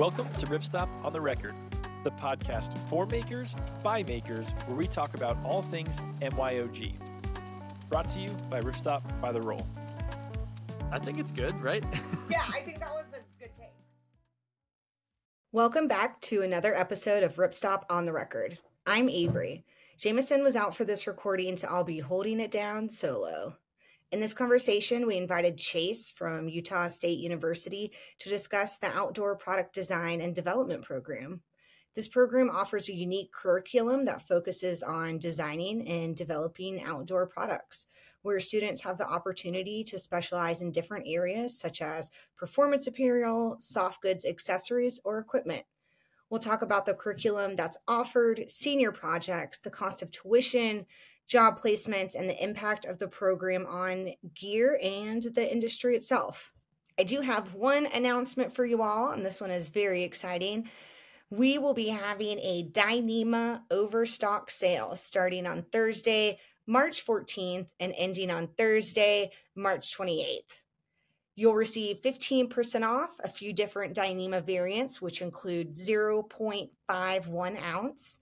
Welcome to Ripstop on the Record, the podcast for makers, by makers, where we talk about all things MYOG. Brought to you by Ripstop by The Roll. I think it's good, right? Yeah, I think that was a good take. Welcome back to another episode of Ripstop on the Record. I'm Avery. Jameson was out for this recording, so I'll be holding it down solo. In this conversation, we invited Chase from Utah State University to discuss the Outdoor Product Design and Development Program. This program offers a unique curriculum that focuses on designing and developing outdoor products, where students have the opportunity to specialize in different areas such as performance apparel, soft goods, accessories, or equipment. We'll talk about the curriculum that's offered, senior projects, the cost of tuition, job placements, and the impact of the program on gear and the industry itself. I do have one announcement for you all, and this one is very exciting. We will be having a Dyneema overstock sale starting on Thursday, March 14th, and ending on Thursday, March 28th. You'll receive 15% off a few different Dyneema variants, which include 0.51 ounce,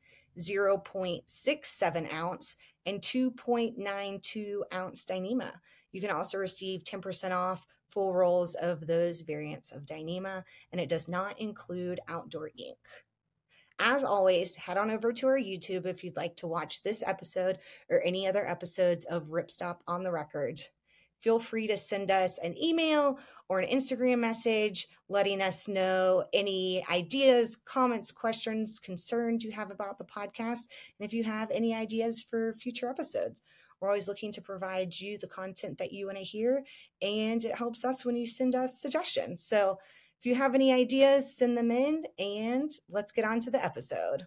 0.67 ounce, and 2.92 ounce Dyneema. You can also receive 10% off full rolls of those variants of Dyneema, and it does not include outdoor ink. As always, head on over to our YouTube if you'd like to watch this episode or any other episodes of Ripstop on the Record. Feel free to send us an email or an Instagram message letting us know any ideas, comments, questions, concerns you have about the podcast, and if you have any ideas for future episodes. We're always looking to provide you the content that you want to hear, and it helps us when you send us suggestions. So if you have any ideas, send them in, and let's get on to the episode.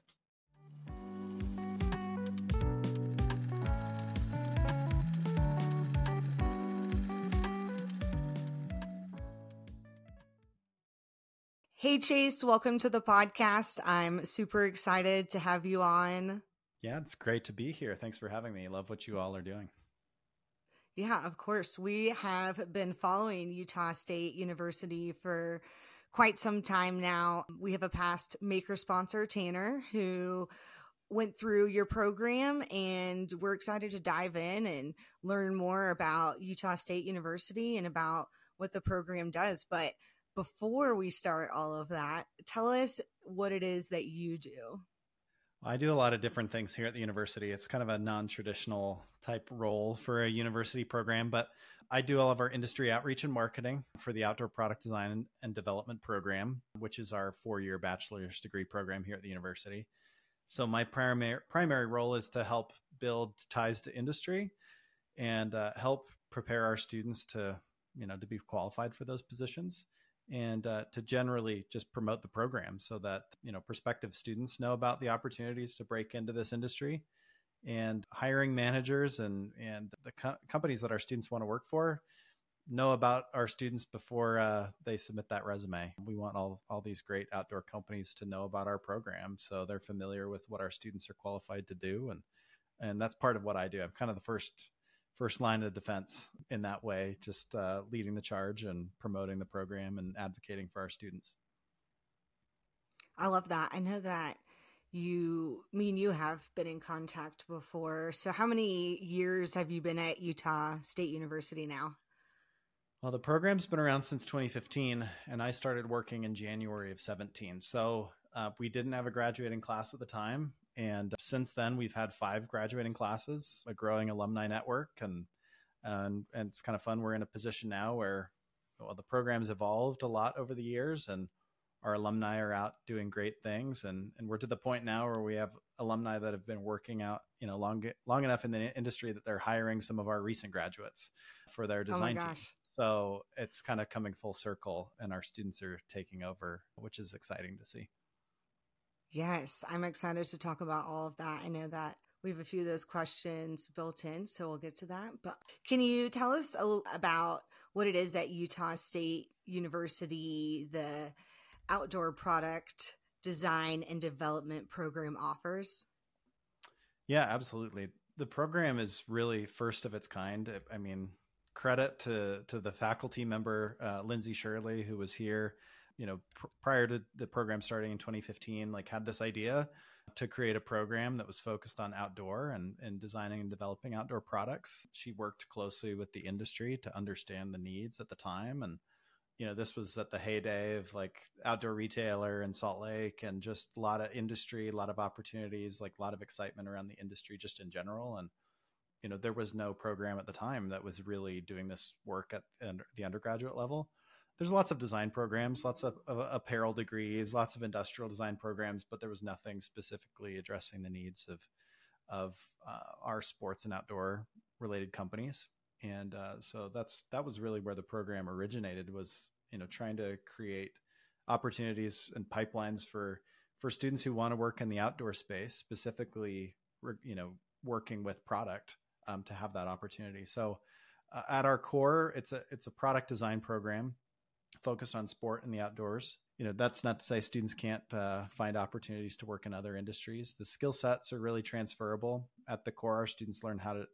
Hey, Chase, welcome to the podcast. I'm super excited to have you on. Yeah, it's great to be here. Thanks for having me. I love what you all are doing. Yeah, of course. We have been following Utah State University for quite some time now. We have a past maker sponsor, Tanner, who went through your program, and we're excited to dive in and learn more about Utah State University and about what the program does. But before we start all of that, tell us what it is that you do. I do a lot of different things here at the university. It's kind of a non-traditional type role for a university program, but I do all of our industry outreach and marketing for the Outdoor Product Design and Development Program, which is our 4-year bachelor's degree program here at the university. So my primary role is to help build ties to industry and help prepare our students to be qualified for those positions, and to generally just promote the program so that, prospective students know about the opportunities to break into this industry, and hiring managers and the companies that our students want to work for know about our students before they submit that resume. We want all these great outdoor companies to know about our program so they're familiar with what our students are qualified to do. And that's part of what I do. I'm kind of the first line of defense in that way, just leading the charge and promoting the program and advocating for our students. I love that. I know that you have been in contact before. So how many years have you been at Utah State University now? Well, the program's been around since 2015, and I started working in January of 17. So we didn't have a graduating class at the time. And since then, we've had 5 graduating classes, a growing alumni network, and it's kind of fun. We're in a position now where the program's evolved a lot over the years, and our alumni are out doing great things. And we're to the point now where we have alumni that have been working out, long enough in the industry that they're hiring some of our recent graduates for their design team. So it's kind of coming full circle, and our students are taking over, which is exciting to see. Yes, I'm excited to talk about all of that. I know that we have a few of those questions built in, so we'll get to that. But can you tell us about what it is that Utah State University, the Outdoor Product Design and Development Program, offers? Yeah, absolutely. The program is really first of its kind. I mean, credit to the faculty member, Lindsay Shirley, who was here prior to the program starting in 2015, like had this idea to create a program that was focused on outdoor and designing and developing outdoor products. She worked closely with the industry to understand the needs at the time. And, this was at the heyday of like outdoor retailer in Salt Lake, and just a lot of industry, a lot of opportunities, like a lot of excitement around the industry just in general. And, there was no program at the time that was really doing this work at the undergraduate level. There's lots of design programs, lots of apparel degrees, lots of industrial design programs, but there was nothing specifically addressing the needs of our sports and outdoor related companies. And so that was really where the program originated, was, trying to create opportunities and pipelines for students who want to work in the outdoor space, specifically, working with product, to have that opportunity. So at our core, it's a product design program focused on sport and the outdoors. That's not to say students can't find opportunities to work in other industries. The skill sets are really transferable. At the core, our students learn how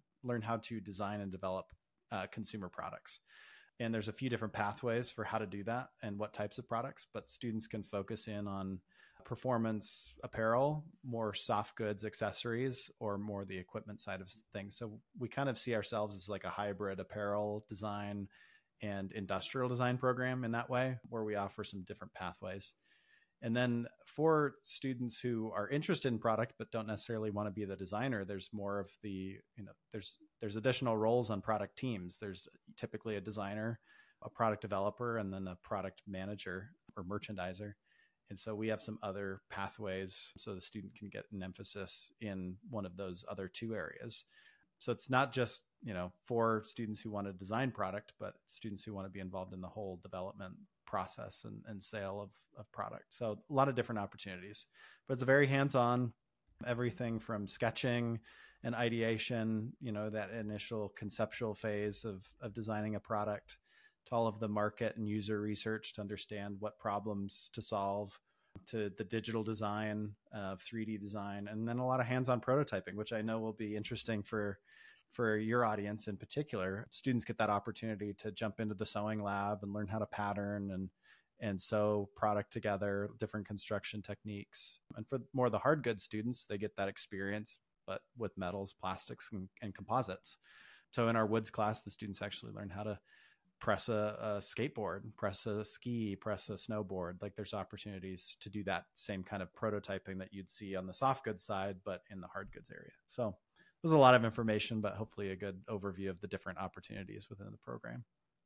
to design and develop consumer products. And there's a few different pathways for how to do that and what types of products, but students can focus in on performance apparel, more soft goods, accessories, or more the equipment side of things. So we kind of see ourselves as like a hybrid apparel design and industrial design program in that way, where we offer some different pathways. And then for students who are interested in product but don't necessarily want to be the designer, there's more of the, there's additional roles on product teams. There's typically a designer, a product developer, and then a product manager or merchandiser. And so we have some other pathways so the student can get an emphasis in one of those other two areas. So it's not just, for students who want to design product, but students who want to be involved in the whole development process and sale of product. So a lot of different opportunities, but it's a very hands-on, everything from sketching and ideation, that initial conceptual phase of designing a product, to all of the market and user research to understand what problems to solve, to the digital design, 3D design, and then a lot of hands-on prototyping, which I know will be interesting for your audience in particular. Students get that opportunity to jump into the sewing lab and learn how to pattern and sew product together, different construction techniques. And for more of the hard goods students, they get that experience, but with metals, plastics, and composites. So in our woods class, the students actually learn how to press a skateboard, press a ski, press a snowboard. Like there's opportunities to do that same kind of prototyping that you'd see on the soft goods side, but in the hard goods area. So there's a lot of information, but hopefully a good overview of the different opportunities within the program.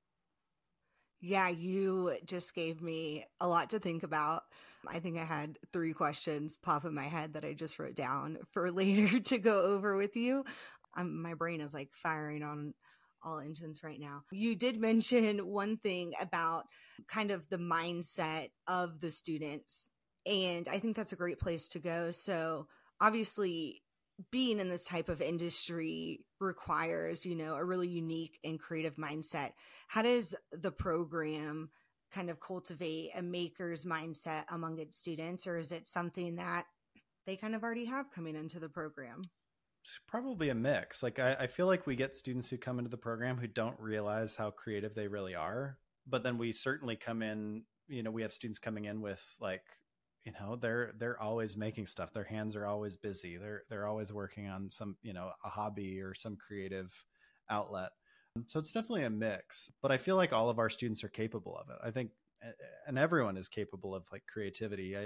Yeah, you just gave me a lot to think about. I think I had 3 questions pop in my head that I just wrote down for later to go over with you. My brain is like firing on all engines right now. You did mention one thing about kind of the mindset of the students, and I think that's a great place to go. So obviously, being in this type of industry requires, a really unique and creative mindset. How does the program kind of cultivate a maker's mindset among its students, or is it something that they kind of already have coming into the program? It's probably a mix. Like I feel like we get students who come into the program who don't realize how creative they really are. But then we certainly come in, we have students coming in with like, they're always making stuff. Their hands are always busy. They're always working on some, a hobby or some creative outlet. So it's definitely a mix, but I feel like all of our students are capable of it. I think, and everyone is capable of like creativity.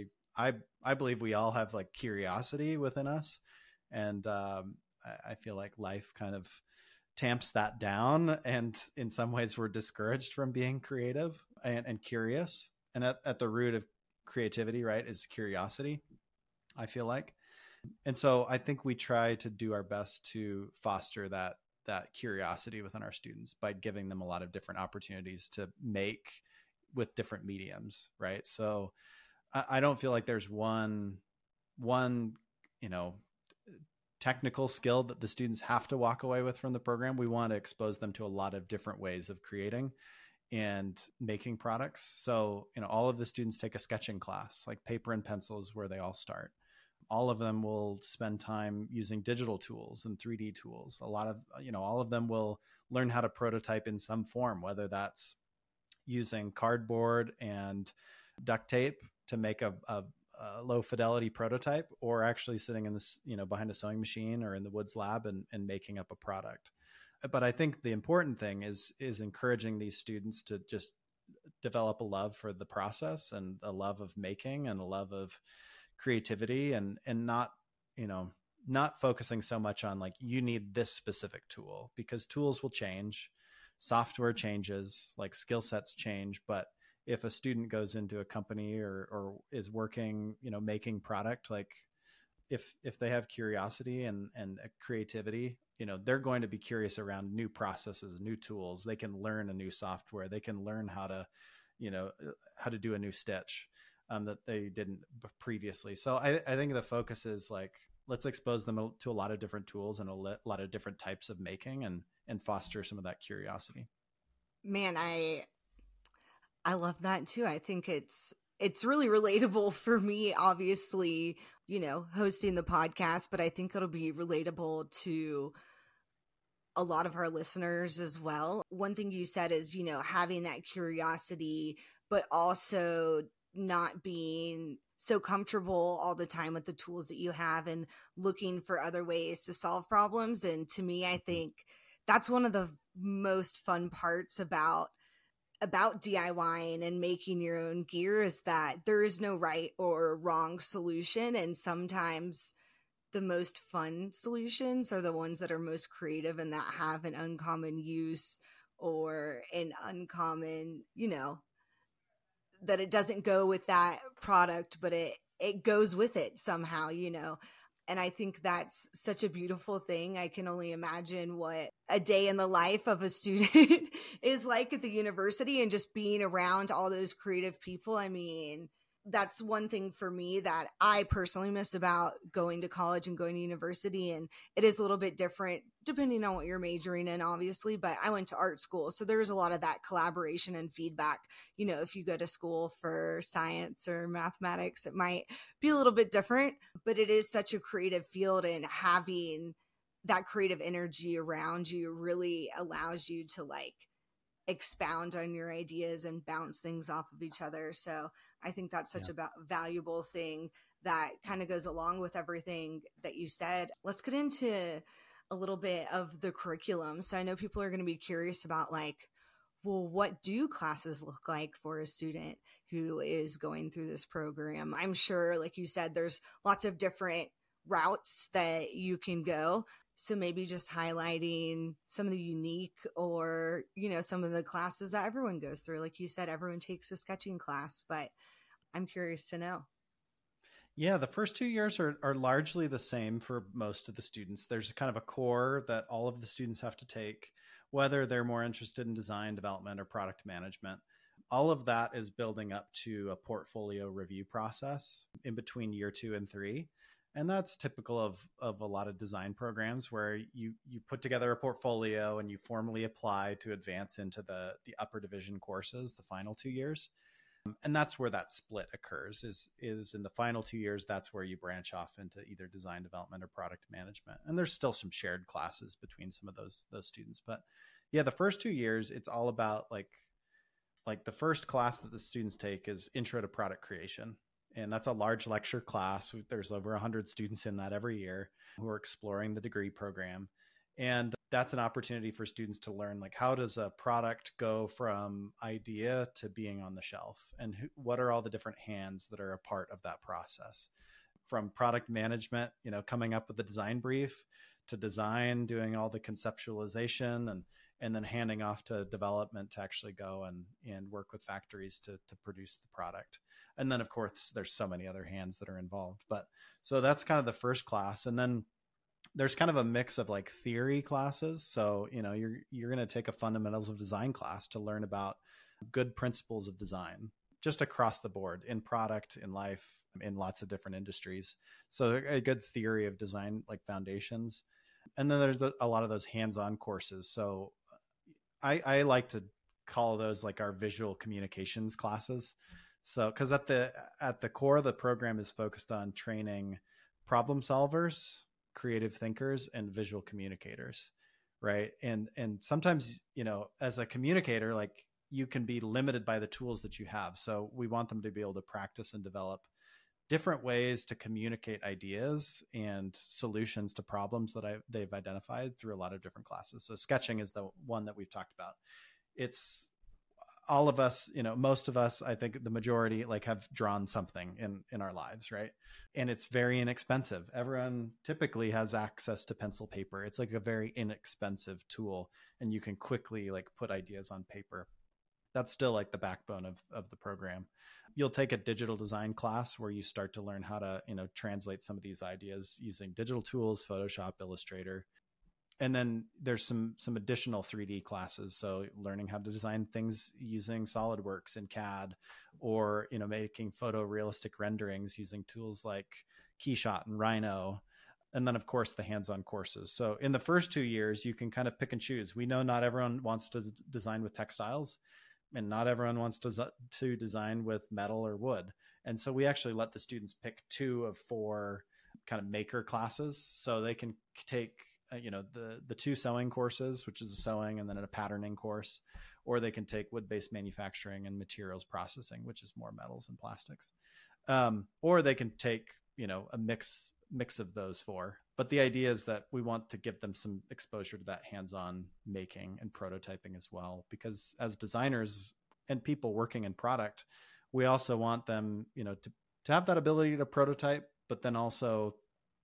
I believe we all have like curiosity within us. And I feel like life kind of tamps that down. And in some ways we're discouraged from being creative and curious. And at the root of creativity, right, is curiosity, I feel like. And so I think we try to do our best to foster that curiosity within our students by giving them a lot of different opportunities to make with different mediums, right? So I don't feel like there's one technical skill that the students have to walk away with from the program. We want to expose them to a lot of different ways of creating and making products. So, all of the students take a sketching class, like paper and pencil is where they all start. All of them will spend time using digital tools and 3D tools. A lot of, all of them will learn how to prototype in some form, whether that's, using cardboard and duct tape to make a low fidelity prototype, or actually sitting in this, behind a sewing machine or in the Woods lab and making up a product. But I think the important thing is encouraging these students to just develop a love for the process and a love of making and a love of creativity, and not focusing so much on like, you need this specific tool, because tools will change, software changes, like skill sets change. But if a student goes into a company or is working, making product, like if they have curiosity and a creativity, they're going to be curious around new processes, new tools. They can learn a new software. They can learn how to do a new stitch that they didn't previously. So I think the focus is like, let's expose them to a lot of different tools and a lot of different types of making, and foster some of that curiosity. Man, I love that too. I think it's really relatable for me, obviously, hosting the podcast, but I think it'll be relatable to a lot of our listeners as well. One thing you said is, having that curiosity, but also not being so comfortable all the time with the tools that you have and looking for other ways to solve problems. And to me, I think that's one of the most fun parts about DIYing and making your own gear, is that there is no right or wrong solution. And sometimes the most fun solutions are the ones that are most creative and that have an uncommon use, or an uncommon, that it doesn't go with that product, but it goes with it somehow, And I think that's such a beautiful thing. I can only imagine what a day in the life of a student is like at the university, and just being around all those creative people. I mean, that's one thing for me that I personally miss about going to college and going to university. And it is a little bit different depending on what you're majoring in, obviously, but I went to art school. So there's a lot of that collaboration and feedback. If you go to school for science or mathematics, it might be a little bit different, but it is such a creative field, and having that creative energy around you really allows you to like expound on your ideas and bounce things off of each other. So I think that's such a valuable thing that kind of goes along with everything that you said. Let's get into a little bit of the curriculum. So I know people are going to be curious about like, well, what do classes look like for a student who is going through this program? I'm sure, like you said, there's lots of different routes that you can go. So maybe just highlighting some of the unique, or, some of the classes that everyone goes through. Like you said, everyone takes a sketching class, but I'm curious to know. Yeah, the first 2 years are largely the same for most of the students. There's kind of a core that all of the students have to take, whether they're more interested in design, development, or product management. All of that is building up to a portfolio review process in between year 2 and 3. And that's typical of a lot of design programs, where you put together a portfolio and you formally apply to advance into the upper division courses, the final 2 years. And that's where that split occurs, is in the final 2 years. That's where you branch off into either design development or product management. And there's still some shared classes between some of those students. But yeah, the first 2 years, it's all about like the first class that the students take is Intro to Product Creation. And that's a large lecture class. There's over 100 students in that every year who are exploring the degree program. And that's an opportunity for students to learn, like, how does a product go from idea to being on the shelf? And what are all the different hands that are a part of that process? From product management, coming up with the design brief, to design, doing all the conceptualization, and then handing off to development to actually go and work with factories to produce the product. And then, of course, there's so many other hands that are involved. But so that's kind of the first class. And then there's kind of a mix of like theory classes. So, you're going to take a fundamentals of design class to learn about good principles of design, just across the board, in product, in life, in lots of different industries. So a good theory of design, like foundations. And then there's a lot of those hands-on courses. So I like to call those like our visual communications classes. So, because at the core of the program is focused on training problem solvers, creative thinkers, and visual communicators, right? And sometimes, as a communicator, like, you can be limited by the tools that you have. So we want them to be able to practice and develop different ways to communicate ideas and solutions to problems that they've identified through a lot of different classes. So sketching is the one that we've talked about. It's all of us, most of us, I think the majority have drawn something in our lives, right? And it's very inexpensive. Everyone typically has access to pencil paper. It's a very inexpensive tool, and you can quickly put ideas on paper. That's still the backbone of the program. You'll take a digital design class where you start to learn how to, translate some of these ideas using digital tools, Photoshop, Illustrator. And then there's some additional 3D classes. So learning how to design things using SolidWorks and CAD, or, making photorealistic renderings using tools like Keyshot and Rhino. And then, of course, the hands-on courses. So in the first 2 years, you can kind of pick and choose. We know not everyone wants to design with textiles, and not everyone wants to design with metal or wood. And so we actually let the students pick 2 of 4 kind of maker classes. So they can take the 2 sewing courses, which is a sewing and then a patterning course, or they can take wood-based manufacturing and materials processing, which is more metals and plastics. Or they can take, a mix of those 4. But the idea is that we want to give them some exposure to that hands-on making and prototyping as well, because as designers and people working in product, we also want them, to have that ability to prototype, but then also,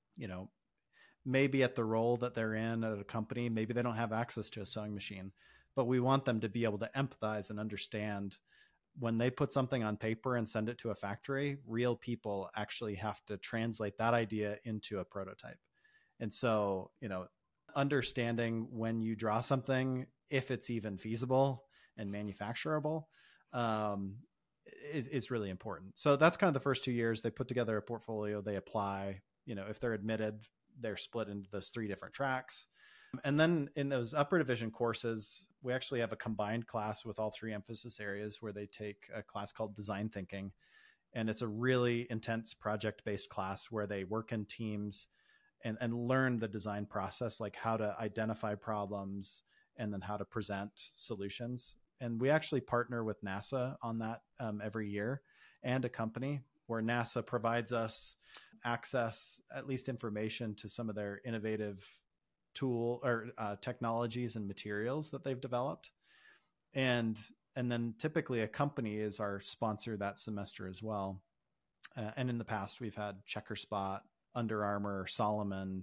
maybe at the role that they're in at a company, maybe they don't have access to a sewing machine, but we want them to be able to empathize and understand when they put something on paper and send it to a factory, real people actually have to translate that idea into a prototype. And so, understanding when you draw something, if it's even feasible and manufacturable, is really important. So that's kind of the first 2 years. They put together a portfolio, they apply, if they're admitted, they're split into those 3 different tracks. And then in those upper division courses, we actually have a combined class with all 3 emphasis areas where they take a class called Design Thinking. And it's a really intense project-based class where they work in teams and learn the design process, like how to identify problems and then how to present solutions. And we actually partner with NASA on that every year, and a company where NASA provides us access, at least information, to some of their innovative tool or technologies and materials that they've developed. And then typically a company is our sponsor that semester as well. And in the past, we've had Checker Spot, Under Armour, Solomon.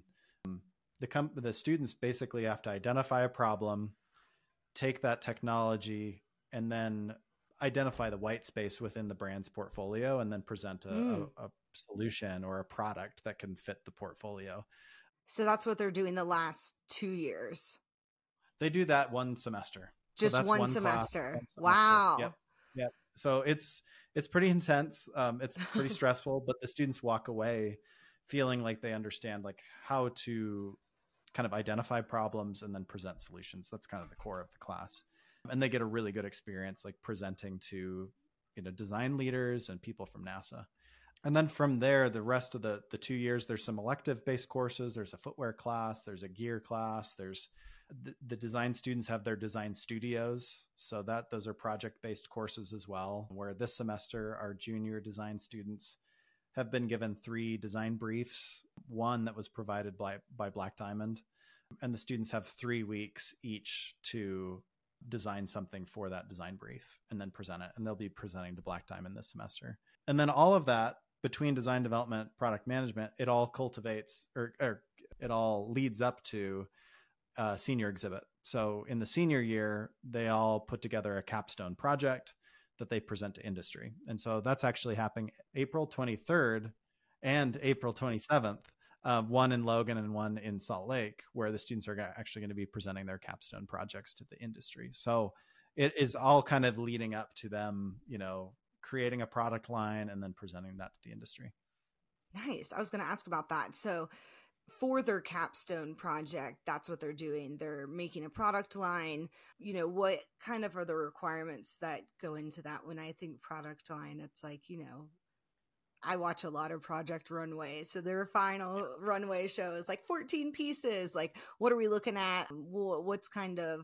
The students basically have to identify a problem, take that technology, and then identify the white space within the brand's portfolio, and then present a solution or a product that can fit the portfolio. So that's what they're doing the last 2 years. They do that one semester. Just so one semester. Wow. Yep. So it's pretty intense. It's pretty stressful, but the students walk away feeling like they understand how to kind of identify problems and then present solutions. That's kind of the core of the class. And they get a really good experience presenting to, design leaders and people from NASA. And then from there, the rest of the 2 years, there's some elective based courses. There's a footwear class, there's a gear class, there's the design students have their design studios. So those are project based courses as well, where this semester, our junior design students have been given 3 design briefs, one that was provided by Black Diamond. And the students have 3 weeks each to design something for that design brief and then present it. And they'll be presenting to Black Diamond this semester. And then all of that between design development, product management, it all cultivates or it all leads up to a senior exhibit. So in the senior year, they all put together a capstone project that they present to industry. And so that's actually happening April 23rd and April 27th, one in Logan and one in Salt Lake, where the students are actually going to be presenting their capstone projects to the industry. So it is all kind of leading up to them, creating a product line and then presenting that to the industry. Nice. I was going to ask about that. So for their capstone project, that's what they're doing. They're making a product line. What kind of are the requirements that go into that? When I think product line, it's I watch a lot of Project Runway. So their final runway show is 14 pieces. What are we looking at? What's kind of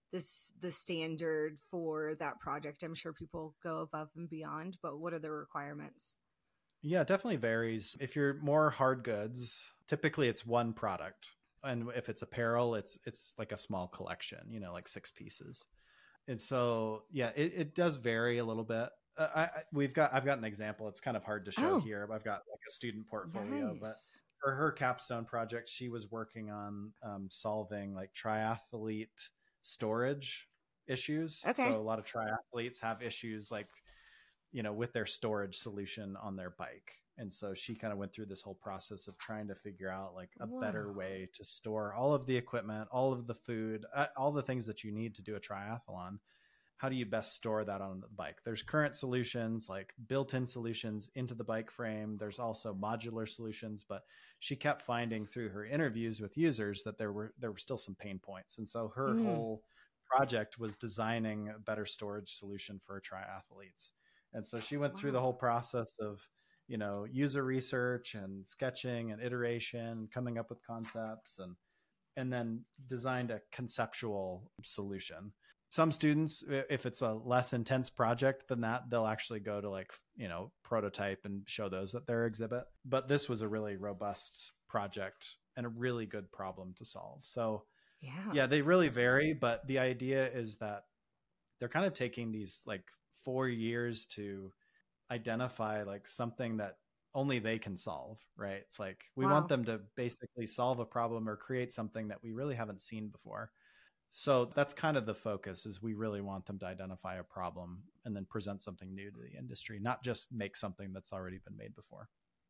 the standard for that project? I'm sure people go above and beyond, but what are the requirements? Yeah, it definitely varies. If you're more hard goods, typically it's one product. And if it's apparel, it's like a small collection, like 6 pieces. And so, yeah, it does vary a little bit. I've got an example. It's kind of hard to show here, but I've got like a student portfolio. But for her capstone project, she was working on solving like triathlete storage issues. Okay. So a lot of triathletes have issues like, with their storage solution on their bike. And so she kind of went through this whole process of trying to figure out like a better way to store all of the equipment, all of the food, all the things that you need to do a triathlon. How do you best store that on the bike? There's current solutions like built-in solutions into the bike frame. There's also modular solutions, but she kept finding through her interviews with users that there were still some pain points. And so her whole project was designing a better storage solution for triathletes. And so she went through the whole process of, user research and sketching and iteration, coming up with concepts and then designed a conceptual solution. Some students, if it's a less intense project than that, they'll actually go to like, prototype and show those at their exhibit. But this was a really robust project and a really good problem to solve. So yeah, they really vary. But the idea is that they're kind of taking these like 4 years to identify like something that only they can solve, right? It's like we want them to basically solve a problem or create something that we really haven't seen before. So that's kind of the focus, is we really want them to identify a problem and then present something new to the industry, not just make something that's already been made before.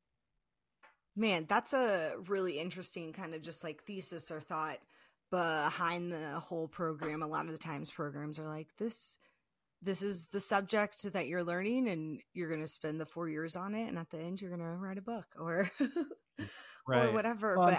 Man, that's a really interesting kind of just like thesis or thought behind the whole program. A lot of the times programs are like, this is the subject that you're learning and you're going to spend the 4 years on it. And at the end, you're going to write a book or, or whatever. Well,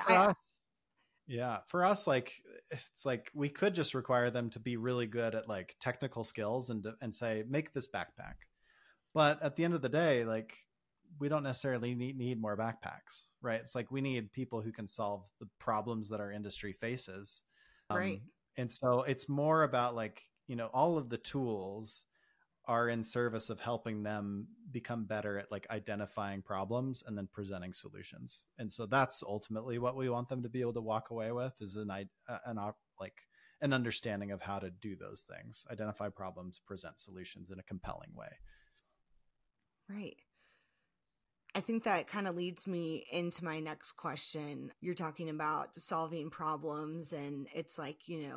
but for us, like, it's like, we could just require them to be really good at like technical skills and say, make this backpack. But at the end of the day, like, we don't necessarily need more backpacks, right? It's like, we need people who can solve the problems that our industry faces. Right. And so it's more about like, all of the tools are in service of helping them become better at like identifying problems and then presenting solutions. And so that's ultimately what we want them to be able to walk away with, is an understanding of how to do those things, identify problems, present solutions in a compelling way. Right. I think that kind of leads me into my next question. You're talking about solving problems, and it's like,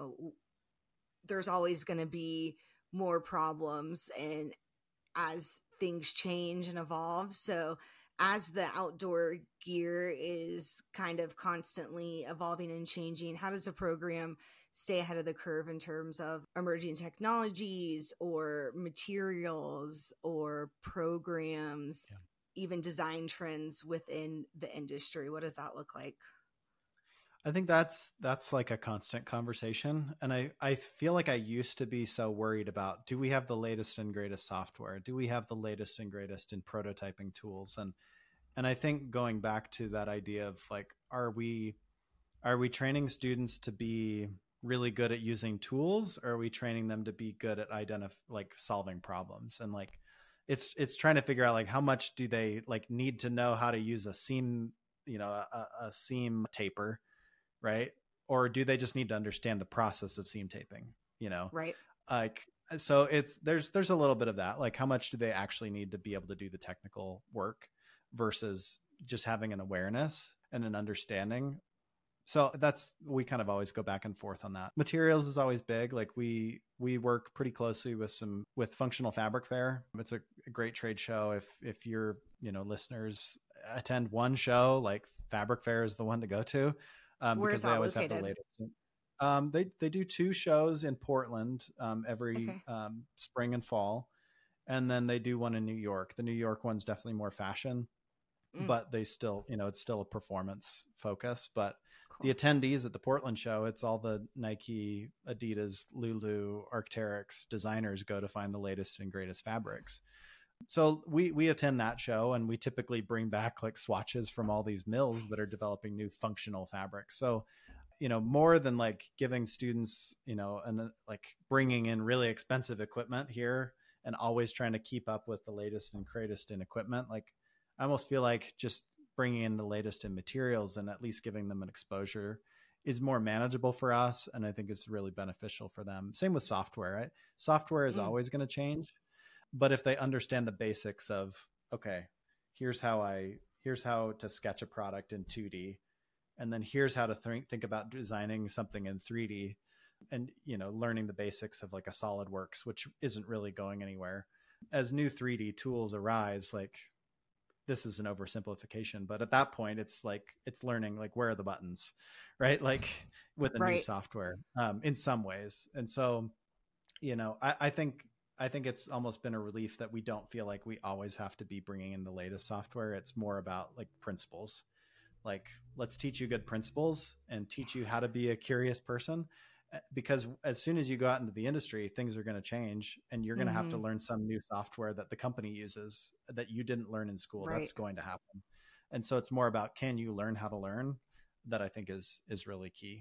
there's always going to be more problems and as things change and evolve. So as the outdoor gear is kind of constantly evolving and changing, how does a program stay ahead of the curve in terms of emerging technologies or materials or programs, even design trends within the industry? What does that look like? I think that's like a constant conversation. And I feel like I used to be so worried about, do we have the latest and greatest software? Do we have the latest and greatest in prototyping tools? And I think going back to that idea of like, are we training students to be really good at using tools, or are we training them to be good at solving problems? And like, it's trying to figure out like, how much do they like need to know how to use a seam, a seam taper, right? Or do they just need to understand the process of seam taping, Right. Like, so there's a little bit of that, like, how much do they actually need to be able to do the technical work versus just having an awareness and an understanding. So we kind of always go back and forth on that. Materials is always big. Like we work pretty closely with Functional Fabric Fair. It's a great trade show. If your, listeners attend one show, like Fabric Fair is the one to go to. Because they always have the latest. They do 2 shows in Portland every spring and fall, and then they do one in New York. The New York one's definitely more fashion, but they still, it's still a performance focus. But the attendees at the Portland show, it's all the Nike, Adidas, Lulu, Arc'teryx designers go to find the latest and greatest fabrics. So we attend that show, and we typically bring back like swatches from all these mills that are developing new functional fabrics. So, more than like giving students, and like bringing in really expensive equipment here and always trying to keep up with the latest and greatest in equipment. Like I almost feel like just bringing in the latest in materials and at least giving them an exposure is more manageable for us. And I think it's really beneficial for them. Same with software, right? Software is always going to change, but if they understand the basics of, okay, here's how to sketch a product in 2D, and then here's how to think about designing something in 3D, and, learning the basics of like a SolidWorks, which isn't really going anywhere. As new 3D tools arise, like this is an oversimplification, but at that point it's learning like where are the buttons, right? Like with a new software, in some ways. And so, I think it's almost been a relief that we don't feel like we always have to be bringing in the latest software. It's more about like principles. Like, let's teach you good principles and teach you how to be a curious person, because as soon as you go out into the industry, things are going to change and you're going to have to learn some new software that the company uses that you didn't learn in school. That's going to happen. And so it's more about, can you learn how to learn? That I think is really key.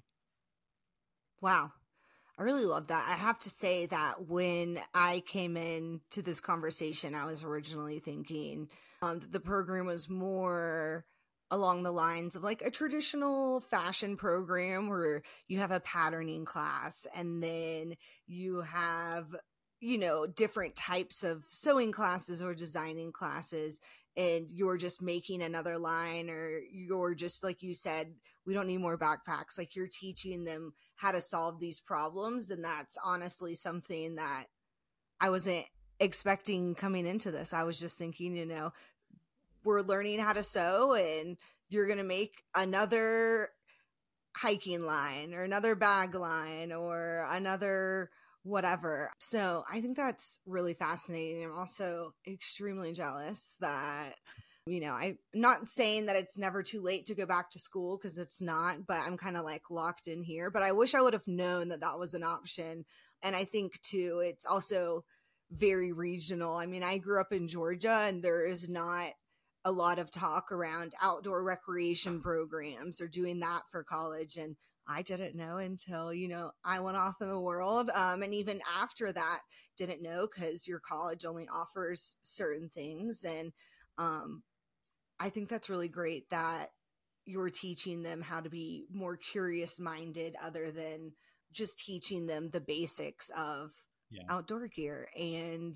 Wow. I really love that. I have to say that when I came into this conversation, I was originally thinking that the program was more along the lines of like a traditional fashion program where you have a patterning class and then you have, different types of sewing classes or designing classes, and you're just making another line, or you're just, like you said, we don't need more backpacks. Like you're teaching them how to solve these problems. And that's honestly something that I wasn't expecting coming into this. I was just thinking, we're learning how to sew and you're going to make another hiking line or another bag line or another whatever. So I think that's really fascinating. I'm also extremely jealous that, I'm not saying that it's never too late to go back to school, because it's not, but I'm kind of like locked in here. But I wish I would have known that that was an option. And I think too, it's also very regional. I mean, I grew up in Georgia and there is not a lot of talk around outdoor recreation programs or doing that for college. And I didn't know until, I went off in the world. And even after that, didn't know, because your college only offers certain things. And I think that's really great that you're teaching them how to be more curious minded, other than just teaching them the basics of outdoor gear and,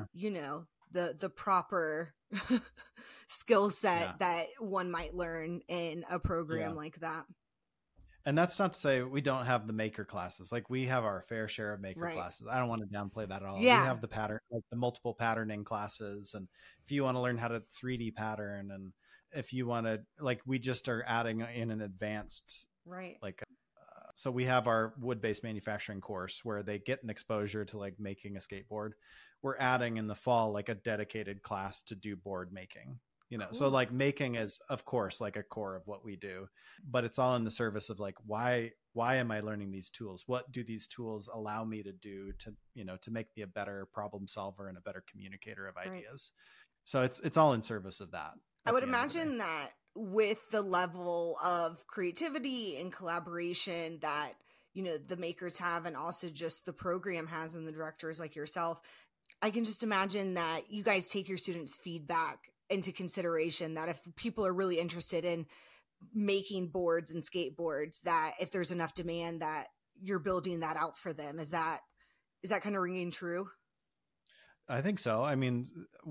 the proper skill set that one might learn in a program like that. And that's not to say we don't have the maker classes. Like we have our fair share of maker classes. I don't want to downplay that at all. Yeah. We have the pattern, like the multiple patterning classes. And if you want to learn how to 3D pattern, and if you want to, like, we just are adding in an advanced, so we have our wood-based manufacturing course where they get an exposure to like making a skateboard. We're adding in the fall, like a dedicated class to do board making. Cool. So like making is, of course, like a core of what we do, but it's all in the service of like, why am I learning these tools? What do these tools allow me to do to make me a better problem solver and a better communicator of ideas? So it's all in service of that. I would imagine that with the level of creativity and collaboration that, the makers have, and also just the program has, and the directors like yourself, I can just imagine that you guys take your students' feedback into consideration, that if people are really interested in making boards and skateboards, that if there's enough demand, that you're building that out for them. Is that kind of ringing true? I think so. I mean,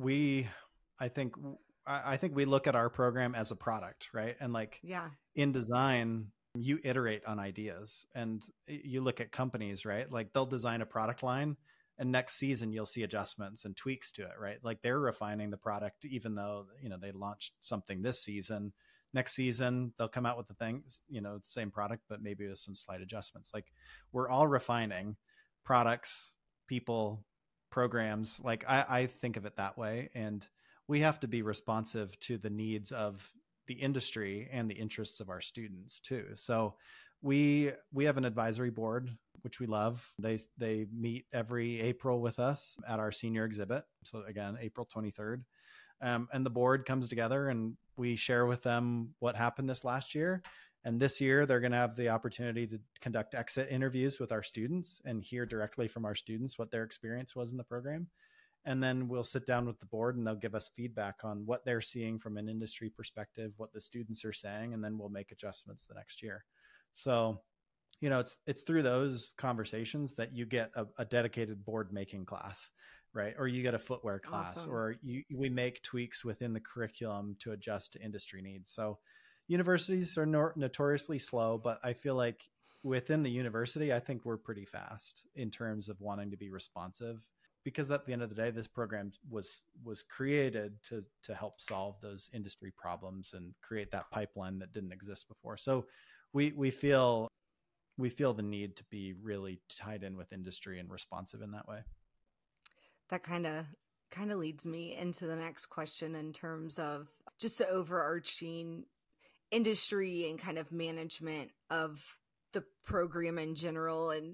I think we look at our program as a product, right? And like in design, you iterate on ideas, and you look at companies, right? Like they'll design a product line, and next season you'll see adjustments and tweaks to it, right? Like they're refining the product, even though, they launched something this season. Next season, they'll come out with the things, the same product, but maybe with some slight adjustments. Like we're all refining products, people, programs. Like I think of it that way. And we have to be responsive to the needs of the industry and the interests of our students too. So we have an advisory board, which we love. They meet every April with us at our senior exhibit. So again, April 23rd. And the board comes together and we share with them what happened this last year. And this year, they're going to have the opportunity to conduct exit interviews with our students and hear directly from our students what their experience was in the program. And then we'll sit down with the board and they'll give us feedback on what they're seeing from an industry perspective, what the students are saying, and then we'll make adjustments the next year. So, it's through those conversations that you get a dedicated board making class, right? Or you get a footwear class, Awesome. or we make tweaks within the curriculum to adjust to industry needs. So universities are notoriously slow, but I feel like within the university, I think we're pretty fast in terms of wanting to be responsive, because at the end of the day, this program was created to help solve those industry problems and create that pipeline that didn't exist before. So we feel the need to be really tied in with industry and responsive in that way. That kind of leads me into the next question in terms of just the overarching industry and kind of management of the program in general and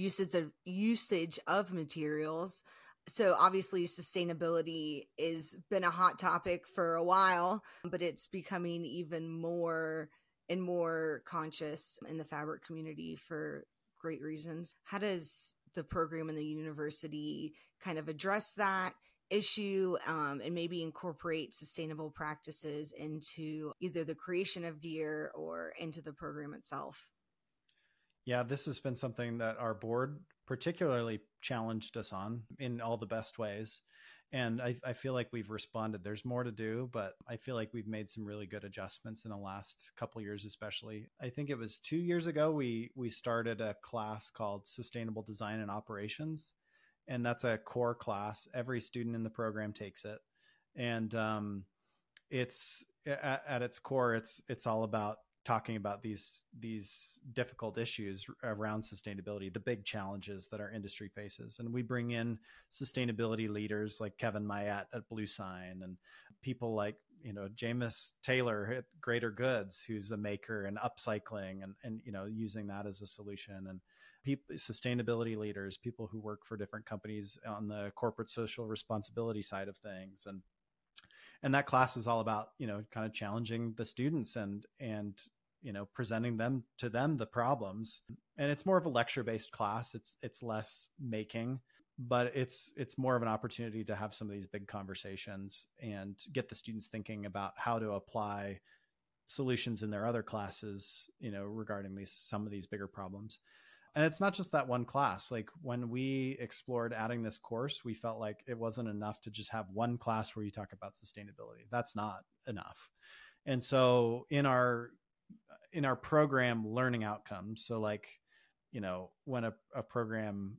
usage of materials. So obviously sustainability has been a hot topic for a while, but it's becoming even more and more conscious in the fabric community for great reasons. How does the program and the university kind of address that issue and maybe incorporate sustainable practices into either the creation of gear or into the program itself? Yeah, this has been something that our board particularly challenged us on in all the best ways. And I feel like we've responded. There's more to do, but I feel like we've made some really good adjustments in the last couple of years, especially. I think it was 2 years ago, we started a class called Sustainable Design and Operations. And that's a core class. Every student in the program takes it. And it's at its core, it's all about talking about these difficult issues around sustainability, the big challenges that our industry faces. And we bring in sustainability leaders like Kevin Mayette at Blue Sign and people like, James Taylor at Greater Goods, who's a maker and upcycling and using that as a solution. And sustainability leaders, people who work for different companies on the corporate social responsibility side of things. And that class is all about, kind of challenging the students and presenting to them the problems. And it's more of a lecture-based class. It's less making, but it's more of an opportunity to have some of these big conversations and get the students thinking about how to apply solutions in their other classes, regarding some of these bigger problems. And it's not just that one class. Like when we explored adding this course, we felt like it wasn't enough to just have one class where you talk about sustainability. That's not enough. And so in our program learning outcomes, so like, when a program,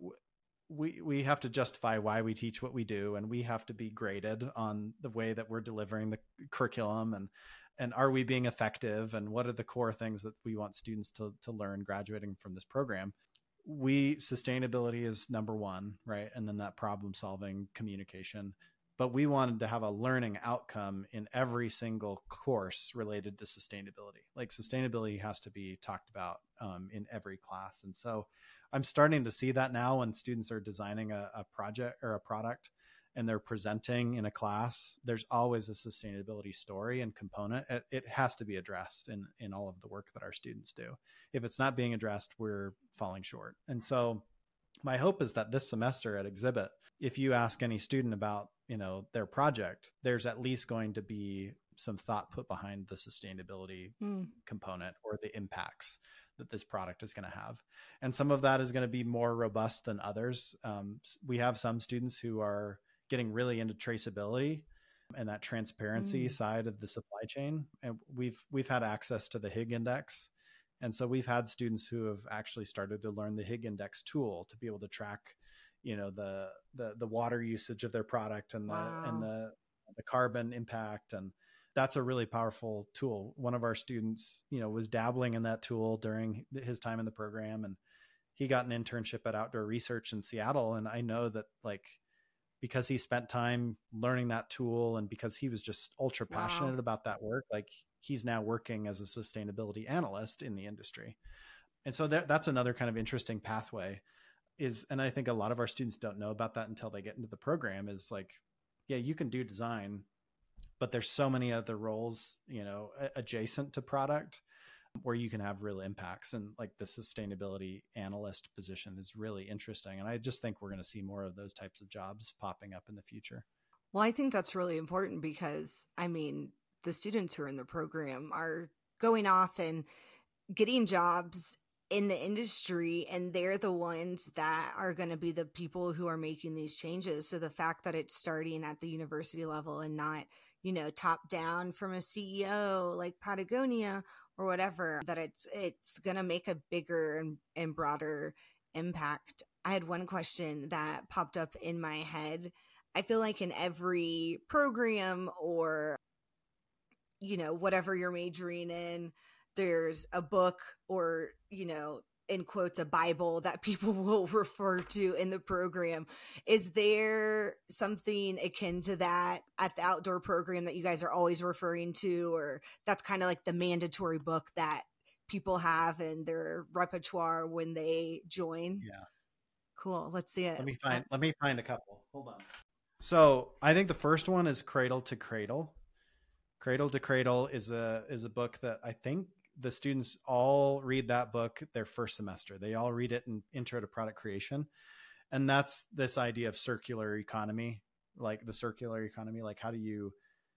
we have to justify why we teach what we do, and we have to be graded on the way that we're delivering the curriculum and are we being effective, and what are the core things that we want students to learn graduating from this program. Sustainability is number one, right? And then that problem solving, communication. But we wanted to have a learning outcome in every single course related to sustainability. Like sustainability has to be talked about in every class. And so I'm starting to see that now when students are designing a project or a product and they're presenting in a class, there's always a sustainability story and component. It has to be addressed in all of the work that our students do. If it's not being addressed, we're falling short. And so my hope is that this semester at Exhibit, if you ask any student about, their project, there's at least going to be some thought put behind the sustainability component or the impacts that this product is going to have. And some of that is going to be more robust than others. We have some students who are getting really into traceability and that transparency side of the supply chain. And we've had access to the Higg Index. And so we've had students who have actually started to learn the Higg Index tool to be able to track, the water usage of their product and the carbon impact. And that's a really powerful tool. One of our students, was dabbling in that tool during his time in the program, and he got an internship at Outdoor Research in Seattle. And I know that because he spent time learning that tool and because he was just ultra passionate about that work, he's now working as a sustainability analyst in the industry. And so that's another kind of interesting pathway and I think a lot of our students don't know about that until they get into the program, is you can do design, but there's so many other roles, adjacent to product where you can have real impacts. And like the sustainability analyst position is really interesting. And I just think we're going to see more of those types of jobs popping up in the future. Well, I think that's really important because, I mean, the students who are in the program are going off and getting jobs in the industry, and they're the ones that are going to be the people who are making these changes. So the fact that it's starting at the university level and not, you know, top down from a CEO like Patagonia or whatever, that it's going to make a bigger and broader impact. I had one question that popped up in my head. I feel like in every program or, you know, whatever you're majoring in, there's a book or, you know, in quotes, a Bible that people will refer to in the program. Is there something akin to that at the outdoor program that you guys are always referring to, or that's kind of like the mandatory book that people have in their repertoire when they join? Yeah. Cool. Let's see it. Let me find a couple. Hold on. So I think the first one is Cradle to Cradle. Cradle to Cradle is a book that I think the students all read that book their first semester. They all read it in Intro to Product Creation. And that's this idea of circular economy, like the circular economy, like how do you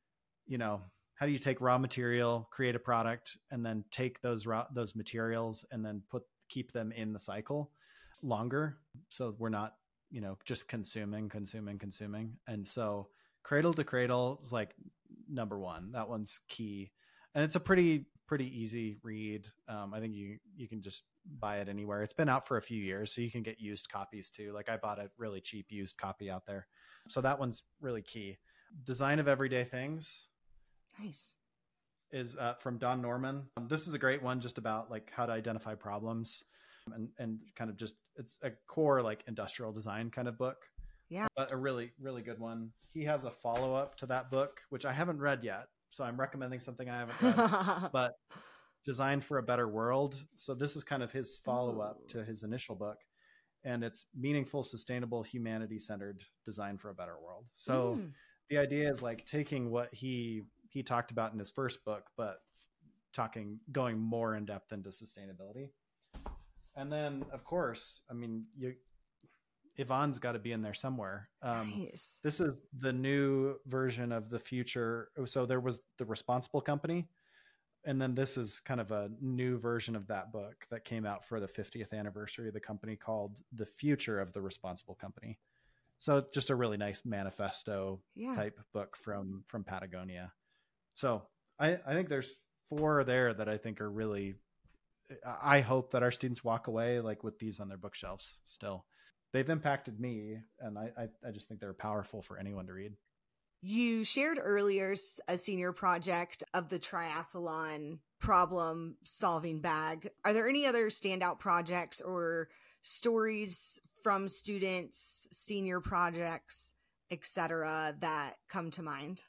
take raw material, create a product, and then take those materials and then keep them in the cycle longer. So we're not, you know, just consuming. And so Cradle to Cradle is like number one. That one's key. And it's a pretty easy read. I think you can just buy it anywhere. It's been out for a few years, so you can get used copies too. Like I bought a really cheap used copy out there. So that one's really key. Design of Everyday Things. Nice. Is from Don Norman. This is a great one just about like how to identify problems and kind of just, it's a core like industrial design kind of book. Yeah. But a really, really good one. He has a follow-up to that book, which I haven't read yet. So I'm recommending something I haven't read, but Design for a Better World. So this is kind of his follow-up to his initial book, and it's meaningful, sustainable, humanity-centered design for a better world. So the idea is like taking what he talked about in his first book, but going more in depth into sustainability. And then of course, I mean, Yvonne's got to be in there somewhere. Nice. This is the new version of the future. So there was The Responsible Company. And then this is kind of a new version of that book that came out for the 50th anniversary of the company, called The Future of the Responsible Company. So just a really nice manifesto type book from Patagonia. So I think there's 4 there that I think are really, I hope that our students walk away like with these on their bookshelves still. They've impacted me, and I just think they're powerful for anyone to read. You shared earlier a senior project of the triathlon problem solving bag. Are there any other standout projects or stories from students, senior projects, etc., that come to mind?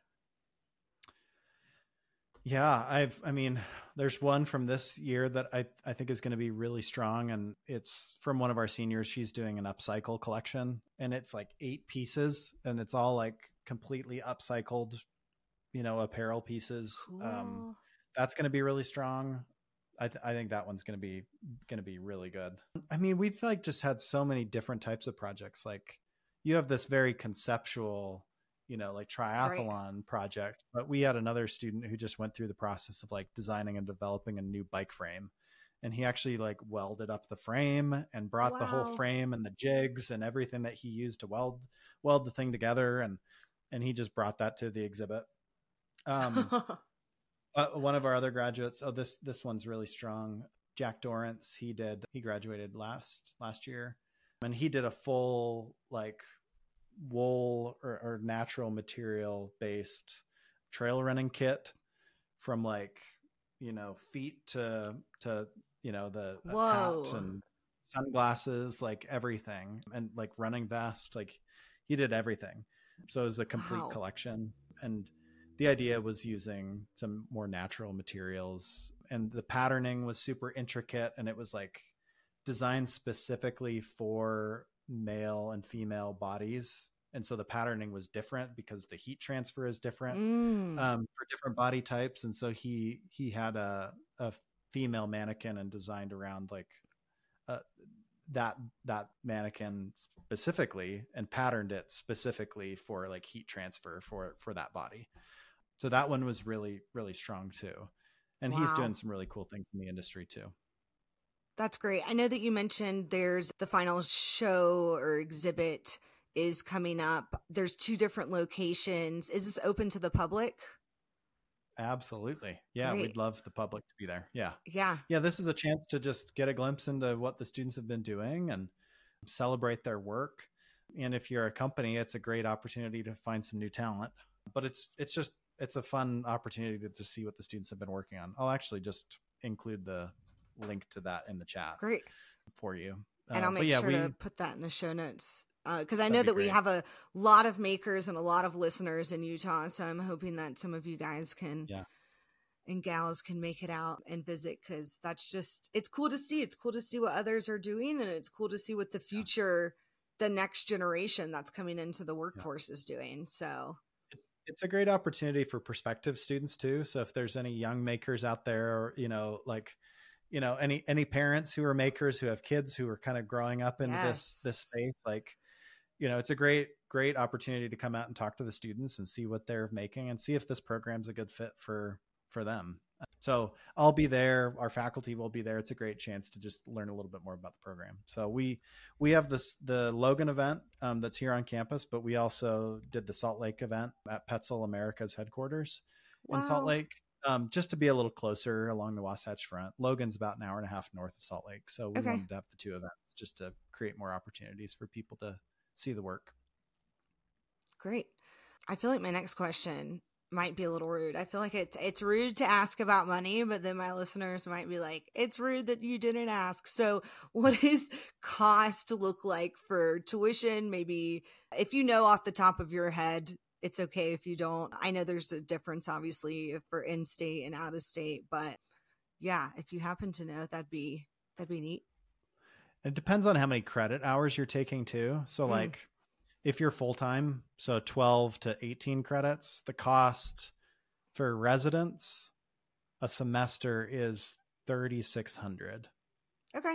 Yeah, there's one from this year that I think is going to be really strong, and it's from one of our seniors. She's doing an upcycle collection, and it's like 8 pieces, and it's all like completely upcycled, you know, apparel pieces. Cool. That's going to be really strong. I think that one's going to be really good. I mean, we've like just had so many different types of projects. Like you have this very conceptual, you know, like triathlon project, but we had another student who just went through the process of like designing and developing a new bike frame. And he actually like welded up the frame and brought the whole frame and the jigs and everything that he used to weld the thing together. And he just brought that to the exhibit. One of our other graduates, this one's really strong. Jack Dorrance, he graduated last year, and he did a full like wool or natural material based trail running kit from like, you know, feet to you know, the hat and sunglasses, like everything, and like running vest, like he did everything. So it was a complete collection. And the idea was using some more natural materials, and the patterning was super intricate, and it was like designed specifically for male and female bodies. And so the patterning was different because the heat transfer is different for different body types. And so he had a female mannequin and designed around like that mannequin specifically, and patterned it specifically for like heat transfer for that body. So that one was really, really strong too. And he's doing some really cool things in the industry too. That's great. I know that you mentioned there's the final show or exhibit is coming up. There's 2 different locations. Is this open to the public? Absolutely. Yeah. Great. We'd love the public to be there. Yeah. Yeah. Yeah. This is a chance to just get a glimpse into what the students have been doing and celebrate their work. And if you're a company, it's a great opportunity to find some new talent, but it's a fun opportunity to just see what the students have been working on. I'll actually just include the link to that in the chat. Great. For you. And I'll make sure to put that in the show notes. Because I know that we have a lot of makers and a lot of listeners in Utah. So I'm hoping that some of you guys can and gals can make it out and visit, because it's cool to see. It's cool to see what others are doing. And it's cool to see what the future, the next generation that's coming into the workforce is doing. So it's a great opportunity for prospective students too. So if there's any young makers out there, or, any parents who are makers who have kids who are kind of growing up into this space, it's a great opportunity to come out and talk to the students and see what they're making and see if this program's a good fit for them. So I'll be there. Our faculty will be there. It's a great chance to just learn a little bit more about the program. So we have the Logan event that's here on campus, but we also did the Salt Lake event at Petzl America's headquarters in Salt Lake, just to be a little closer along the Wasatch Front. Logan's about an hour and a half north of Salt Lake. So we wanted to have the 2 events just to create more opportunities for people to see the work. Great. I feel like my next question might be a little rude. I feel like it's rude to ask about money, but then my listeners might be like, it's rude that you didn't ask. So what does cost look like for tuition? Maybe if you know off the top of your head, it's okay if you don't. I know there's a difference obviously for in-state and out of state, but yeah, if you happen to know, that'd be neat. It depends on how many credit hours you're taking too. So like if you're full-time, so 12 to 18 credits, the cost for residents a semester is $3,600. Okay.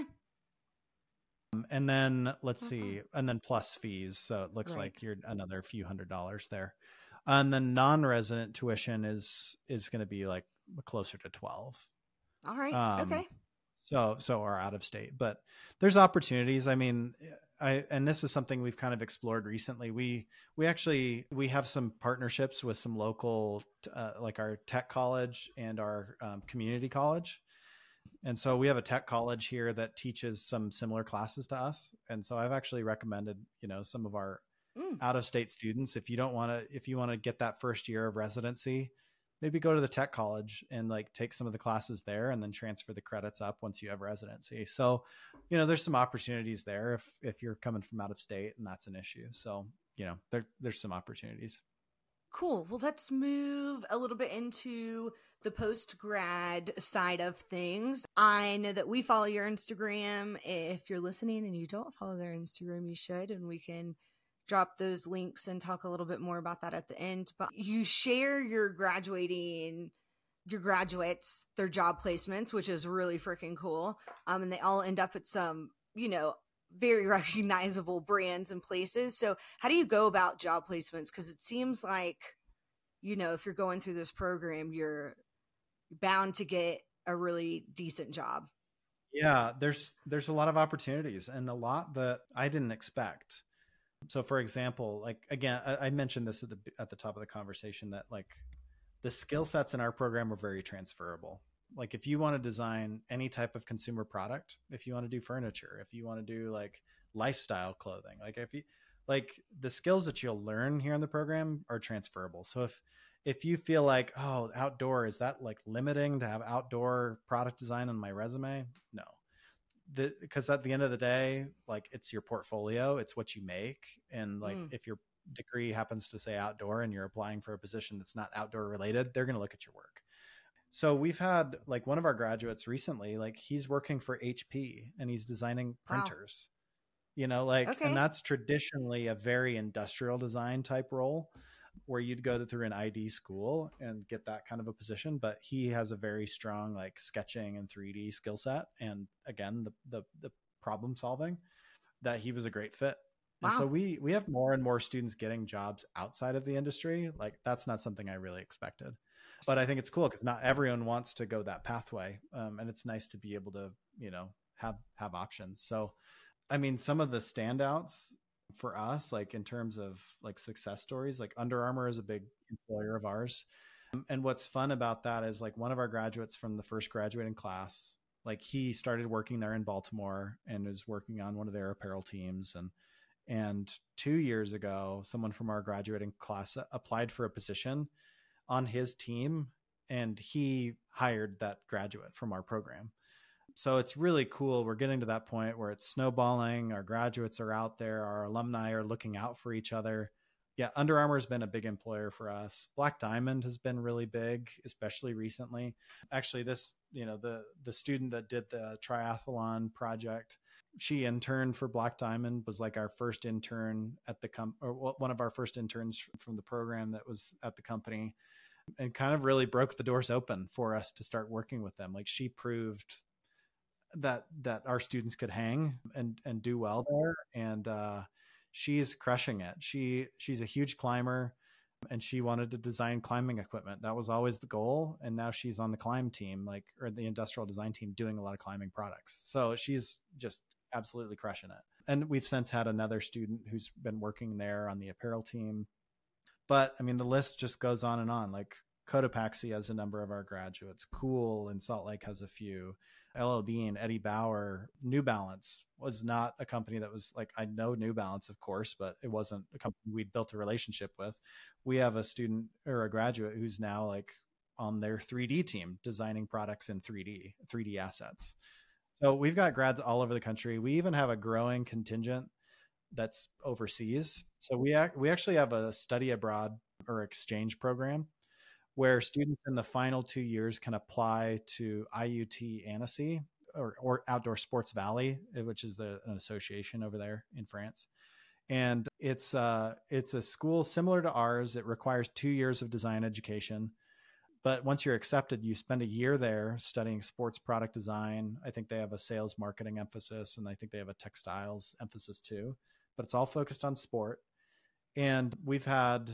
And then let's see, and then plus fees. So it looks like you're another few $100s there. And then non-resident tuition is going to be like closer to 12. All right. Okay. So or out of state, but there's opportunities. I mean, and this is something we've kind of explored recently. We have some partnerships with some local, like our tech college and our community college. And so we have a tech college here that teaches some similar classes to us. And so I've actually recommended, some of our out of state students, if you want to get that first year of residency, maybe go to the tech college and like take some of the classes there and then transfer the credits up once you have residency. So, there's some opportunities there if you're coming from out of state and that's an issue. So, there's some opportunities. Cool. Well, let's move a little bit into the post-grad side of things. I know that we follow your Instagram. If you're listening and you don't follow their Instagram, you should, and we can drop those links and talk a little bit more about that at the end. But you share your graduates, their job placements, which is really freaking cool. And they all end up at some, very recognizable brands and places. So how do you go about job placements? Because it seems like, if you're going through this program, you're bound to get a really decent job. Yeah, there's a lot of opportunities and a lot that I didn't expect. So for example, like, again, I mentioned this at the top of the conversation that like the skill sets in our program are very transferable. Like if you want to design any type of consumer product, if you want to do furniture, if you want to do like lifestyle clothing, like the skills that you'll learn here in the program are transferable. So if you feel like, oh, outdoor, is that like limiting to have outdoor product design on my resume? No. Because at the end of the day, like it's your portfolio, it's what you make. And like if your degree happens to say outdoor and you're applying for a position that's not outdoor related, they're going to look at your work. So we've had like one of our graduates recently, like he's working for HP and he's designing printers, and that's traditionally a very industrial design type role. where you'd go through an ID school and get that kind of a position, but he has a very strong like sketching and 3D skill set. And again, the problem solving, that he was a great fit. Wow. And so we have more and more students getting jobs outside of the industry. Like that's not something I really expected, but I think it's cool because not everyone wants to go that pathway. And it's nice to be able to, have options. So, I mean, some of the standouts for us, like in terms of like success stories, like Under Armour is a big employer of ours. And what's fun about that is like one of our graduates from the first graduating class, like he started working there in Baltimore and was working on one of their apparel teams. And 2 years ago, someone from our graduating class applied for a position on his team, and he hired that graduate from our program. So it's really cool. We're getting to that point where it's snowballing. Our graduates are out there. Our alumni are looking out for each other. Yeah, Under Armour has been a big employer for us. Black Diamond has been really big, especially recently. Actually, this, the student that did the triathlon project, she interned for Black Diamond, was like our first intern at the or one of our first interns from the program that was at the company, and kind of really broke the doors open for us to start working with them. Like she proved that our students could hang and do well there. And she's crushing it. She's a huge climber, and she wanted to design climbing equipment. That was always the goal. And now she's on the climb team, or the industrial design team, doing a lot of climbing products. So she's just absolutely crushing it. And we've since had another student who's been working there on the apparel team. But I mean, the list just goes on and on. Like Cotopaxi has a number of our graduates. Cool in Salt Lake has a few. LL Bean, Eddie Bauer. New Balance was not a company that was like, I know New Balance, of course, but it wasn't a company we'd built a relationship with. We have a student or a graduate who's now like on their 3D team, designing products in 3D assets. So we've got grads all over the country. We even have a growing contingent that's overseas. So we actually have a study abroad or exchange program where students in the final 2 years can apply to IUT Annecy or Outdoor Sports Valley, which is an association over there in France. And it's a school similar to ours. It requires 2 years of design education. But once you're accepted, you spend a year there studying sports product design. I think they have a sales marketing emphasis, and I think they have a textiles emphasis too. But it's all focused on sport. And we have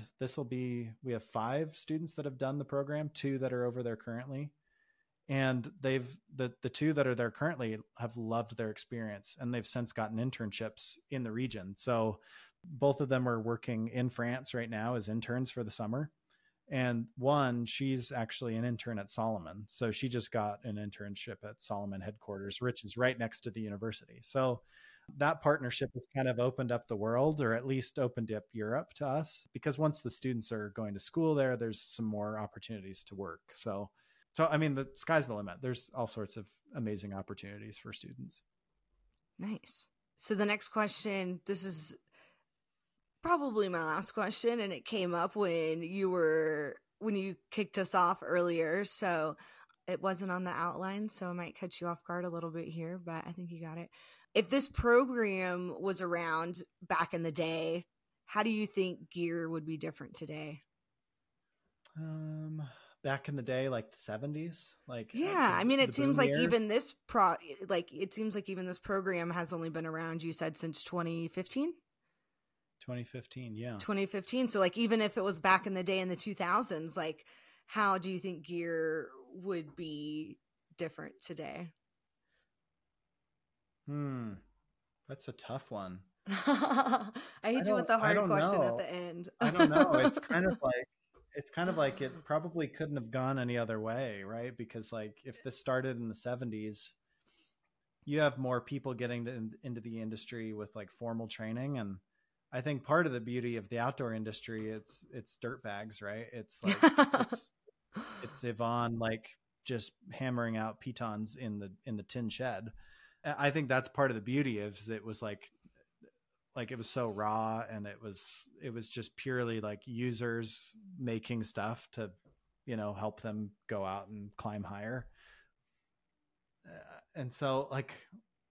5 students that have done the program, 2 that are over there currently. And the 2 that are there currently have loved their experience, and they've since gotten internships in the region. So both of them are working in France right now as interns for the summer. And one, she's actually an intern at Salomon. So she just got an internship at Salomon headquarters, which is right next to the university. So that partnership has kind of opened up the world, or at least opened up Europe to us, because once the students are going to school there, there's some more opportunities to work. So I mean, the sky's the limit. There's all sorts of amazing opportunities for students. Nice. So the next question, this is probably my last question, and it came up when you kicked us off earlier. So it wasn't on the outline, so I might catch you off guard a little bit here, but I think you got it. If this program was around back in the day, how do you think gear would be different today? Back in the day, like the 70s, I mean, it seems like even this program has only been around, you said, since 2015. 2015, yeah. 2015. So like, even if it was back in the day in the 2000s, like, how do you think gear would be different today? That's a tough one. I hit you with the hard question at the end. I don't know. It's kind of like it probably couldn't have gone any other way, right? Because like if this started in the 70s, you have more people getting into the industry with like formal training. And I think part of the beauty of the outdoor industry, it's dirt bags, right? It's like it's Yvonne like just hammering out pitons in the tin shed. I think that's part of the beauty of it was like it was so raw, and it was just purely like users making stuff to, help them go out and climb higher. And so like,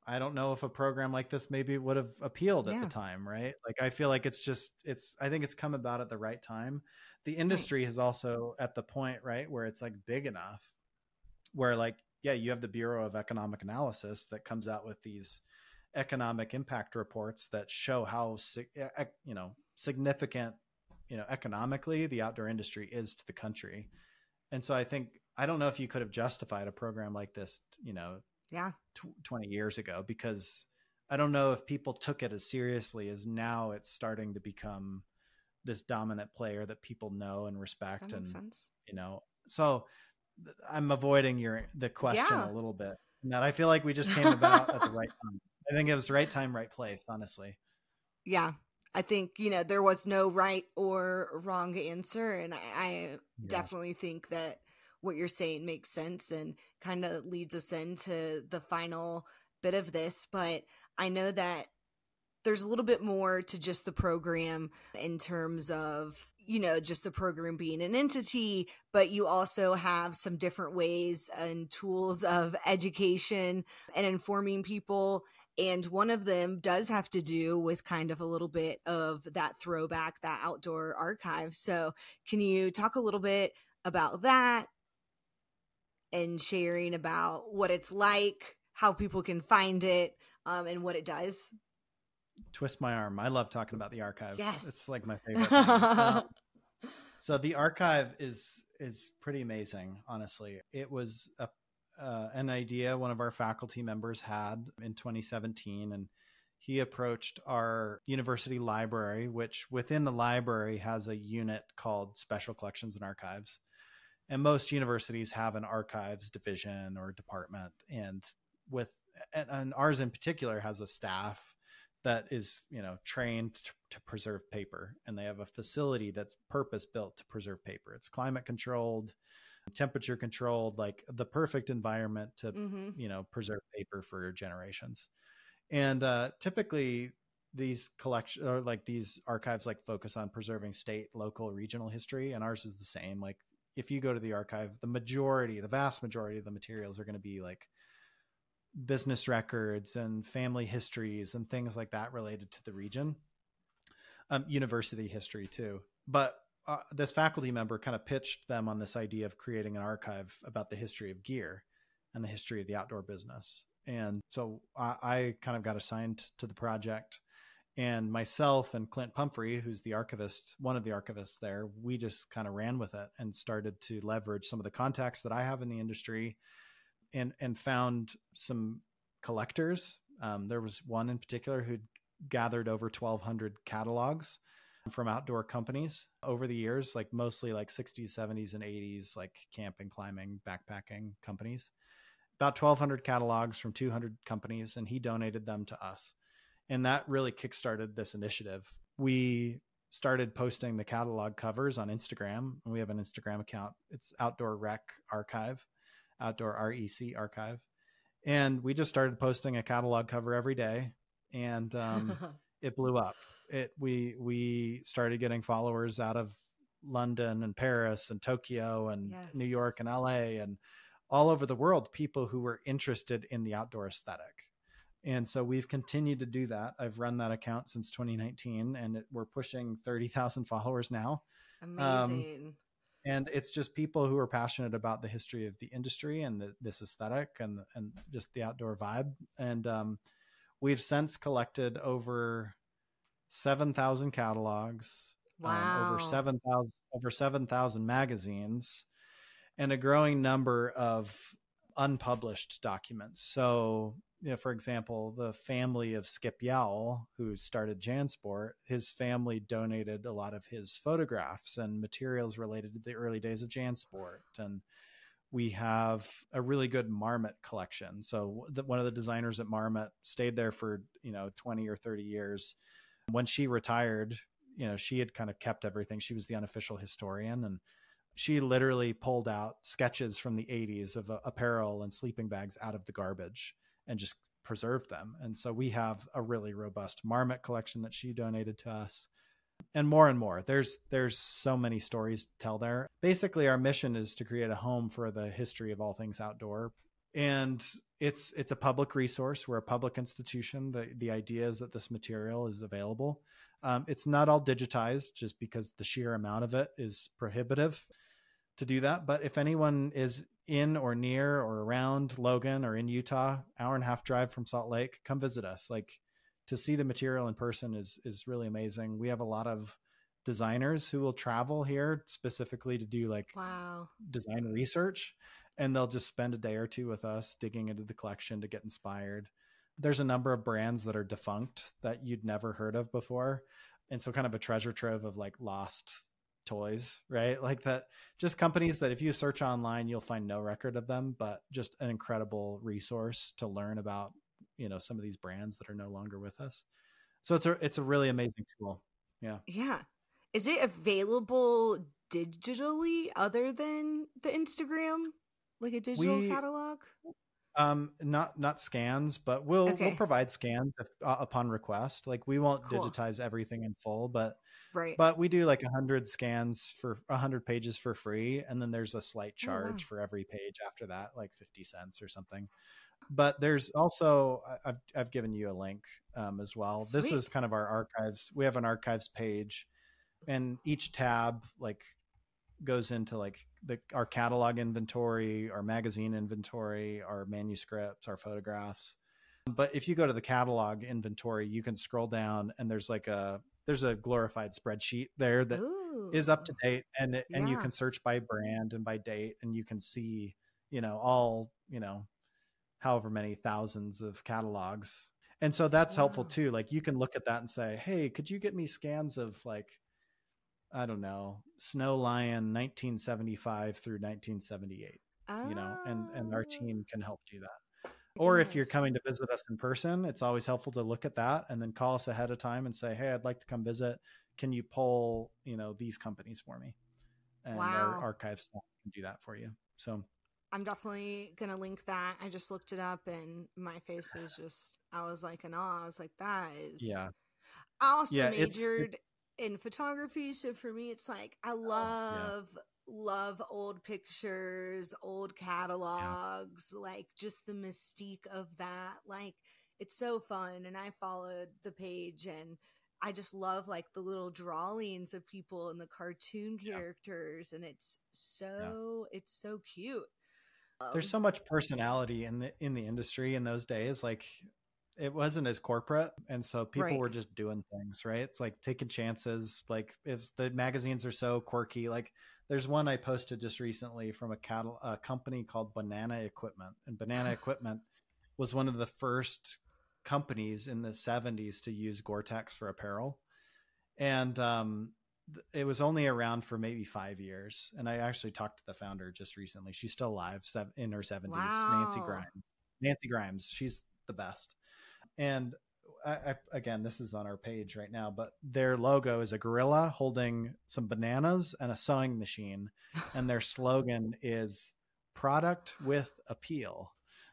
I don't know if a program like this maybe would have appealed at Yeah. the time, right? Like, I feel like I think it's come about at the right time. The industry Nice. is also at the point, right, where it's like big enough where, like, yeah, you have the Bureau of Economic Analysis that comes out with these economic impact reports that show how, significant, economically the outdoor industry is to the country. And so I don't know if you could have justified a program like this, Yeah. 20 years ago, because I don't know if people took it as seriously as now it's starting to become this dominant player that people know and respect. That makes And, sense. So I'm avoiding the question Yeah. a little bit. And that I feel like we just came about at the right time. I think it was right time, right place, honestly. Yeah. I think, there was no right or wrong answer. And I definitely think that what you're saying makes sense and kind of leads us into the final bit of this. But I know that there's a little bit more to just the program in terms of, just the program being an entity, but you also have some different ways and tools of education and informing people. And one of them does have to do with kind of a little bit of that throwback, that outdoor archive. So can you talk a little bit about that and sharing about what it's like, how people can find it, and what it does? Twist my arm. I love talking about the archive. Yes. It's like my favorite thing. So the archive is pretty amazing, honestly. It was an idea one of our faculty members had in 2017, and he approached our university library, which within the library has a unit called Special Collections and Archives. And most universities have an archives division or department, and ours in particular has a staff that is, trained to preserve paper, and they have a facility that's purpose built to preserve paper. It's climate controlled, temperature controlled, like the perfect environment to, preserve paper for generations. And typically these collections or like these archives focus on preserving state, local, regional history, and ours is the same. Like, if you go to the archive, the vast majority of the materials are going to be like business records and family histories and things like that related to the region. University history too. But this faculty member kind of pitched them on this idea of creating an archive about the history of gear and the history of the outdoor business. And so I kind of got assigned to the project, and myself and Clint Pumphrey, who's the archivist, one of the archivists there, we just kind of ran with it and started to leverage some of the contacts that I have in the industry and found some collectors. There was one in particular who'd gathered over 1,200 catalogs from outdoor companies over the years, like mostly like 60s, 70s, and 80s, like camping, climbing, backpacking companies. About 1,200 catalogs from 200 companies, and he donated them to us. And that really kickstarted this initiative. We started posting the catalog covers on Instagram, and we have an Instagram account. It's Outdoor Rec Archive, Outdoor REC Archive. And we just started posting a catalog cover every day, and it blew up. We started getting followers out of London and Paris and Tokyo and New York and LA and all over the world, people who were interested in the outdoor aesthetic. And so we've continued to do that. I've run that account since 2019, and we're pushing 30,000 followers now. Amazing. And it's just people who are passionate about the history of the industry and this aesthetic and just the outdoor vibe. And we've since collected over 7,000 catalogs, Wow. over 7,000 magazines, and a growing number of unpublished documents. So, for example, the family of Skip Yowell, who started JanSport, his family donated a lot of his photographs and materials related to the early days of JanSport. And we have a really good Marmot collection. So one of the designers at Marmot stayed there for, 20 or 30 years. When she retired, she had kind of kept everything. She was the unofficial historian, and she literally pulled out sketches from the 80s of apparel and sleeping bags out of the garbage and just preserved them. And so we have a really robust Marmot collection that she donated to us, and more. There's so many stories to tell there. Basically, our mission is to create a home for the history of all things outdoor And it's a public resource. We're a public institution. The idea is that this material is available. It's not all digitized just because the sheer amount of it is prohibitive to do that. But if anyone is in or near or around Logan or in Utah, hour and a half drive from Salt Lake, come visit us. Like, to see the material in person is really amazing. We have a lot of designers who will travel here specifically to do like design research, and they'll just spend a day or two with us digging into the collection to get inspired. There's a number of brands that are defunct that you'd never heard of before. And so kind of a treasure trove of like lost toys, right? Like that, just companies that if you search online, you'll find no record of them, but just an incredible resource to learn about, you know, some of these brands that are no longer with us. So it's a really amazing tool. Yeah. Yeah. Is it available digitally other than the Instagram? Like a digital catalog? Not scans, but we'll provide scans upon request. Like, we won't digitize everything in full, but we do like 100 scans for 100 pages for free. And then there's a slight charge for every page after that, like 50 cents or something. But there's also, I've given you a link as well. Sweet. This is kind of our archives. We have an archives page, and each tab like goes into like our catalog inventory, our magazine inventory, our manuscripts, our photographs. But if you go to the catalog inventory, you can scroll down, and there's a glorified spreadsheet there that is up to date, and you can search by brand and by date, and you can see, you know, all, you know, however many thousands of catalogs. And so that's helpful too. Like, you can look at that and say, hey, could you get me scans of like, I don't know, Snow Lion 1975 through 1978, you know, and our team can help do that. Or if you're coming to visit us in person, it's always helpful to look at that and then call us ahead of time and say, hey, I'd like to come visit. Can you pull, you know, these companies for me? And our archive staff can do that for you. So I'm definitely going to link that. I just looked it up and my face was just, I was like in awe. I was like, that is. Yeah. I also majored in photography. So for me, it's like, I love old pictures, old catalogs, like just the mystique of that. Like, it's so fun. And I followed the page, and I just love like the little drawings of people and the cartoon characters. And it's so cute. There's so much personality in the industry in those days. Like, it wasn't as corporate. And so people were just doing things, right? It's like taking chances. Like, if the magazines are so quirky, like there's one I posted just recently from a company called Banana Equipment. And Banana Equipment was one of the first companies in the 70s to use Gore-Tex for apparel. And, it was only around for maybe 5 years. And I actually talked to the founder just recently. She's still alive, in her 70s. Wow. Nancy Grimes. She's the best. And I, again, this is on our page right now, but their logo is a gorilla holding some bananas and a sewing machine. And their slogan is product with appeal.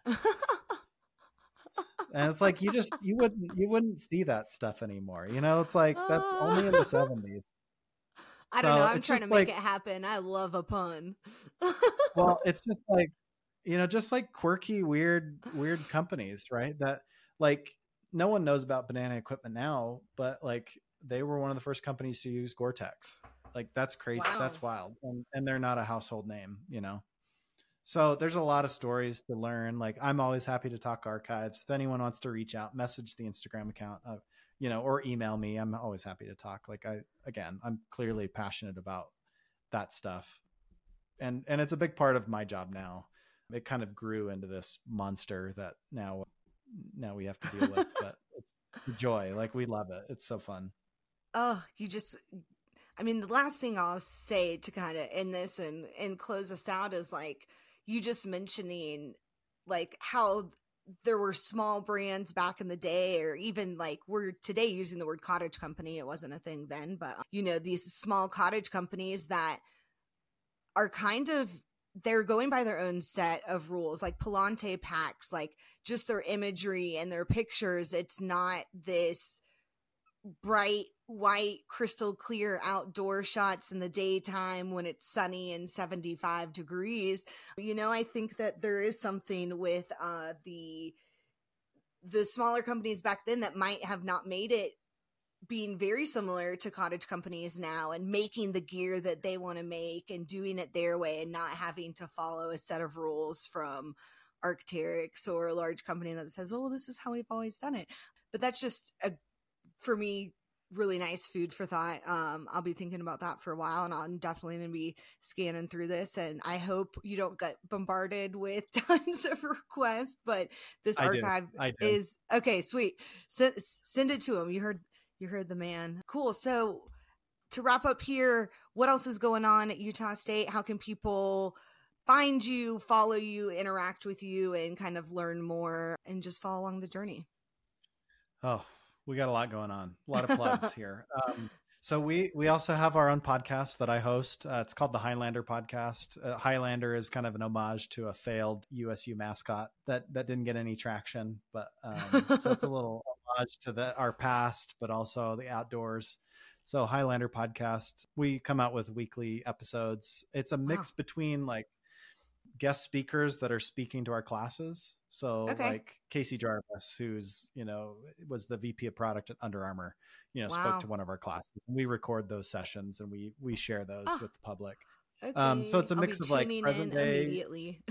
And it's like, you wouldn't see that stuff anymore. You know, it's like, that's only in the 70s. I don't know. I'm trying to make it happen. I love a pun. Well, it's just like, you know, just like quirky, weird companies, right? That like no one knows about Banana Equipment now, but like they were one of the first companies to use Gore-Tex. Like, that's crazy. Wow. That's wild. And they're not a household name, you know? So there's a lot of stories to learn. Like, I'm always happy to talk archives. If anyone wants to reach out, message the Instagram account, you know, or email me. I'm always happy to talk. Like, I'm clearly passionate about that stuff. And it's a big part of my job now. It kind of grew into this monster that now we have to deal with, but it's a joy. Like, we love it. It's so fun. Oh, I mean, the last thing I'll say to kind of end this and close us out is like, you just mentioning like how there were small brands back in the day, or even like we're today using the word cottage company. It wasn't a thing then, but you know, these small cottage companies that are kind of, they're going by their own set of rules, like Palante packs, like just their imagery and their pictures. It's not this bright white, crystal clear outdoor shots in the daytime when it's sunny and 75 degrees. I think that there is something with the smaller companies back then that might have not made it, being very similar to cottage companies now and making the gear that they want to make and doing it their way and not having to follow a set of rules from Arc'teryx or a large company that says, well, this is how we've always done it. But that's just, for me, really nice food for thought. I'll be thinking about that for a while, and I'm definitely going to be scanning through this. And I hope you don't get bombarded with tons of requests, but this archive is okay. Sweet. Send it to them. You heard the man. Cool. So to wrap up here, what else is going on at Utah State? How can people find you, follow you, interact with you, and kind of learn more and just follow along the journey? Oh, we got a lot going on. A lot of plugs here. So we also have our own podcast that I host. It's called the Highlander Podcast. Highlander is kind of an homage to a failed USU mascot that didn't get any traction. But so it's a little homage to our past, but also the outdoors. So Highlander Podcast, we come out with weekly episodes. It's a mix between like guest speakers that are speaking to our classes. So like Casey Jarvis, who's, was the VP of product at Under Armour, spoke to one of our classes. We record those sessions and we share those with the public. Okay. So it's a mix of like present day immediately.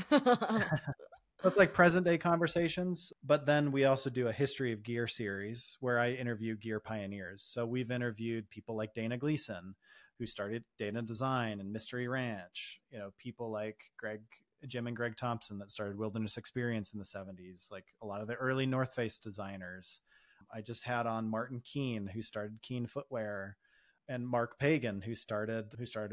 It's like present day conversations, but then we also do a history of gear series where I interview gear pioneers. So we've interviewed people like Dana Gleason, who started Dana Design and Mystery Ranch, people like Jim and Greg Thompson that started Wilderness Experience in the 70s, like a lot of the early North Face designers. I just had on Martin Keene, who started Keene Footwear, and Mark Pagan, who started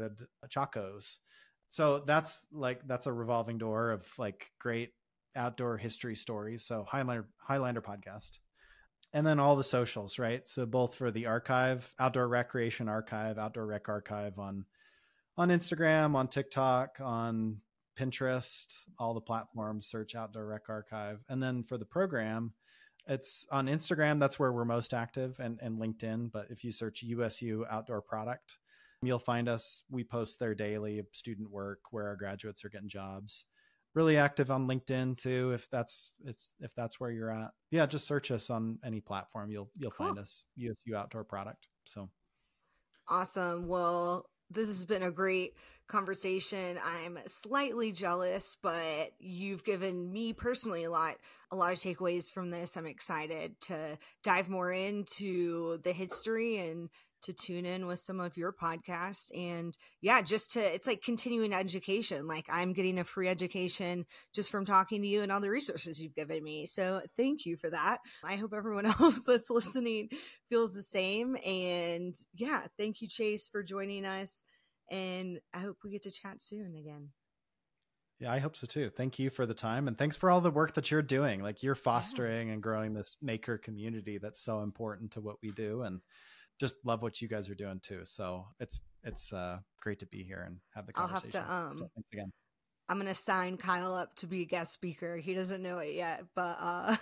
Chacos. So that's a revolving door of like great outdoor history stories. So Highlander Podcast. And then all the socials, right? So both for the archive, Outdoor Recreation Archive, Outdoor Rec Archive on Instagram, on TikTok, on Pinterest, all the platforms, search Outdoor Rec Archive. And then for the program, it's on Instagram. That's where we're most active, and LinkedIn. But if you search USU Outdoor Product, you'll find us. We post there daily of student work where our graduates are getting jobs. Really active on LinkedIn too, if that's where you're at. Yeah, just search us on any platform. You'll find us, USU Outdoor Product. So awesome. Well, this has been a great conversation. I'm slightly jealous, but you've given me personally a lot of takeaways from this. I'm excited to dive more into the history and to tune in with some of your podcast. And yeah, it's like continuing education. Like I'm getting a free education just from talking to you and all the resources you've given me. So thank you for that. I hope everyone else that's listening feels the same. And yeah, thank you, Chase, for joining us. And I hope we get to chat soon again. Yeah, I hope so too. Thank you for the time, and thanks for all the work that you're doing. Like you're fostering and growing this maker community that's so important to what we do, and just love what you guys are doing too. So it's great to be here and have the conversation. I'll have to, so thanks again. I'm going to sign Kyle up to be a guest speaker. He doesn't know it yet, but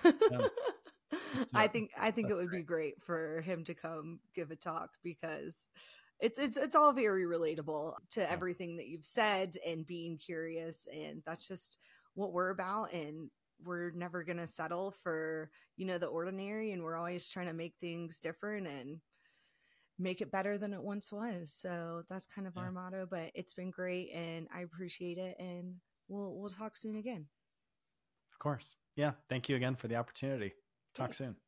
I think it would be great for him to come give a talk, because it's all very relatable to everything that you've said and being curious. And that's just what we're about. And we're never going to settle for, the ordinary. And we're always trying to make things different and make it better than it once was. So that's kind of our motto, but it's been great and I appreciate it. And we'll talk soon again. Of course. Yeah. Thank you again for the opportunity. Talk soon.